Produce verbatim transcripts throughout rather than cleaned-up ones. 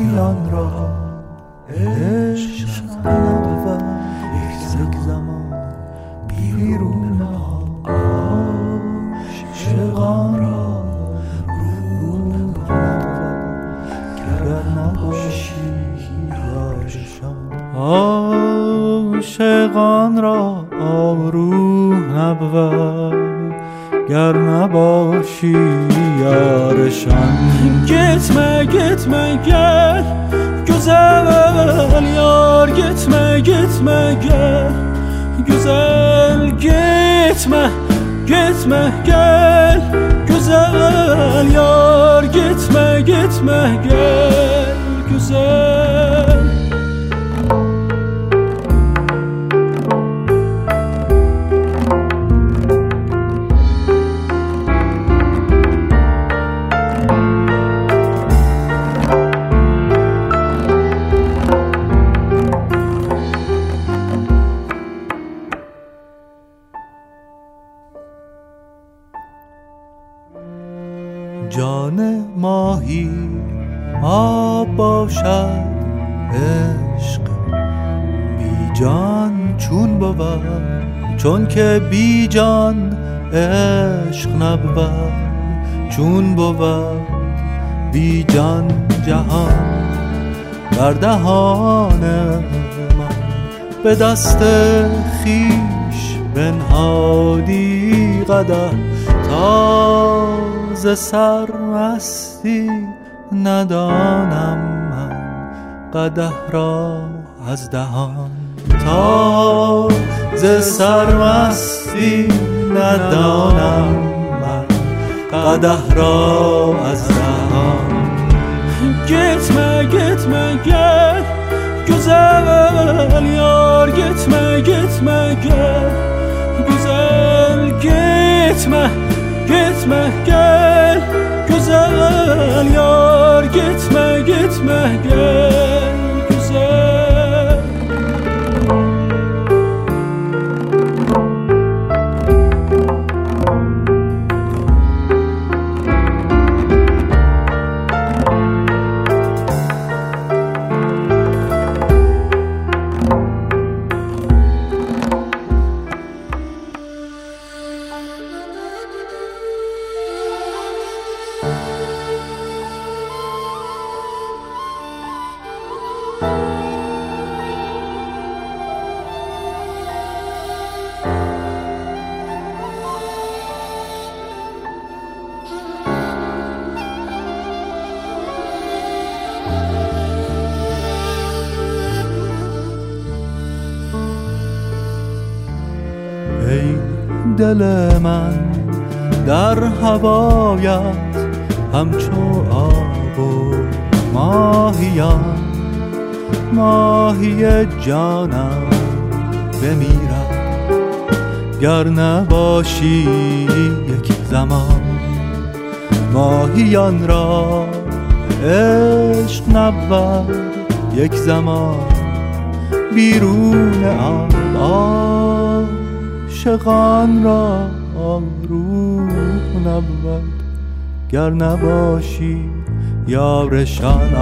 ماهیان را عشق نبود یک زمان بیرون عاشقان را روح نبود گر نباشی یارشان. عاشقان را روح نبود گر نباشی یارشان. Gitme gitme gel güzel yar, gitme gitme gel güzel, gitme gitme gel güzel yar, gitme gitme gel güzel. جان ماهی آب باشد عشق بی جان چون بود، چون که بی جان عشق نبود. چون بود بی جان جهان در دهان من، به دست خویش بنهادی قدح تا ز سرمستی ندانم من قدح را از دهان. تا ز سرمستی ندانم من قدح را از دهان. Gitme gitme gel güzel yar, gitme gitme gel güzel, gitme gitme gel güzel yar, gitme gitme gel güzel. ای دل من در هوایت همچو آب و ماهیان، ماهی جانم بمیرد گر نباشی یک زمان. ماهیان را عشق نبود یک زمان بیرون آب. عاشقان را روح نبود گر نباشی یارشان.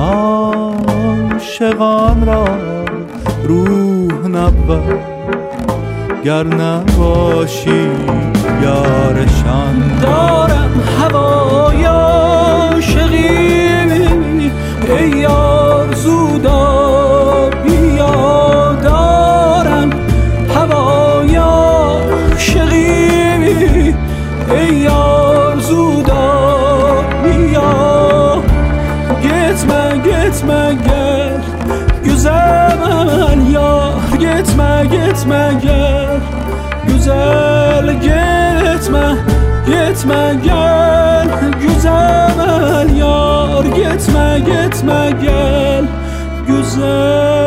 عاشقان را روح نبود گر نباشی یارشان. دارم هوای عاشقی ای یار زودا بیا، دارم هوای عاشقی ای یار زودا بیا. Gitme gitme gel güzel yar, gitme gitme gel güzel, gitme gitme gel güzel yar, gitme gitme gel güzel.